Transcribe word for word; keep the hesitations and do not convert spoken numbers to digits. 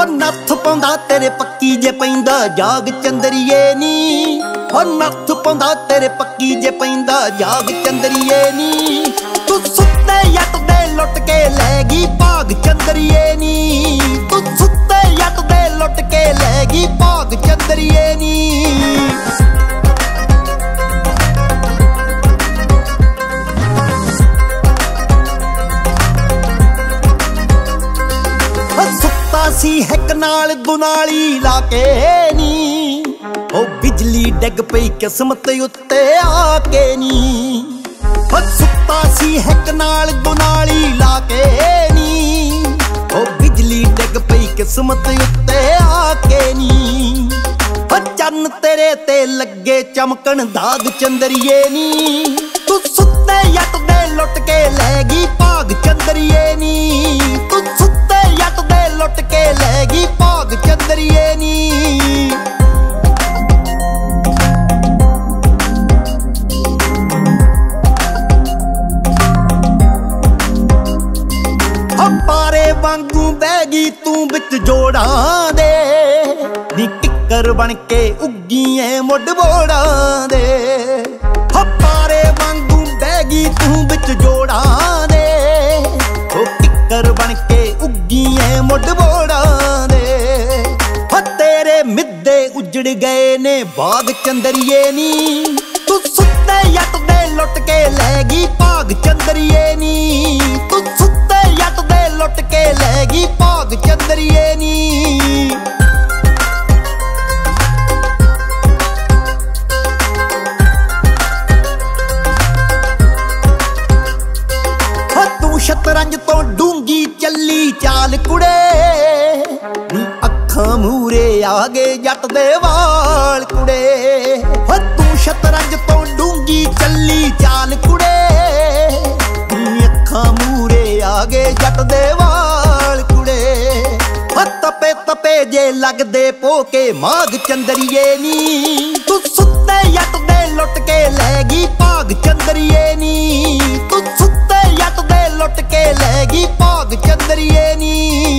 नत्थ पाउंदा तेरे पक्की जे पैंदा जाग चंदरिए नी। हो नत्थ पाउंदा तेरे पक्की जे पैंदा जाग चंदरिए नी। तू सुत्ते जट दे लुट के लैगी भाग चंदरिए नी। तू सुत्ते जट दे लुट के लैगी भाग चंदरिए नी। सी हैक नाल दुनाली लाके नी। ओ बिजली डिग पई किस्मत उत्ते आके नी। ओ सुत्ता सी हैक नाल दुनाली लाके नी। ओ बिजली डिग पई किस्मत उत्ते आके नी। ओ चन्न तेरे ते लगे चमकन दाग चंदरिए नी। तू सुत्ते जट दे लुट के लैगी भाग चंदरिए नी। तू सुत्ते जट दे लुट के लैगी भाग चंदरिए नी। पारे वांगू बैगी तू बिच जोड़ा दे नी। टिक्कर बन के उग्गीए मुड बोड़ा दे। पारे वांगू बैगी तू बिच जोड़ा दे। ओ टिक्कर बन के उग्गीए मुड बोड़ा दे। तेरे मिद्दे उजड़ गए ने बाग चंदरिए नी। तू सुत्ते जट दे लुट के लैगी भाग चंदरिए नी। तू सुत्ते जट दे लुट के लैगी भाग चंदरिए नी। तू शतरंज तो डूंगी चली चाल कुड़े नी। अखां मूरे आगे जट दे वाल कुड़े। तू शतरंज तो डूंगी चली चाल कुड़े नी। अखां मूरे आगे जट दे वाल कुड़े। तपे तपे जे लगदे पोके माग चंदरिए नी। तू सुत्ते जट दे लुट के लैगी भाग चंदरिए नी। तू सुत्ते जट दे लुट के लैगी भाग चंदरिए नी।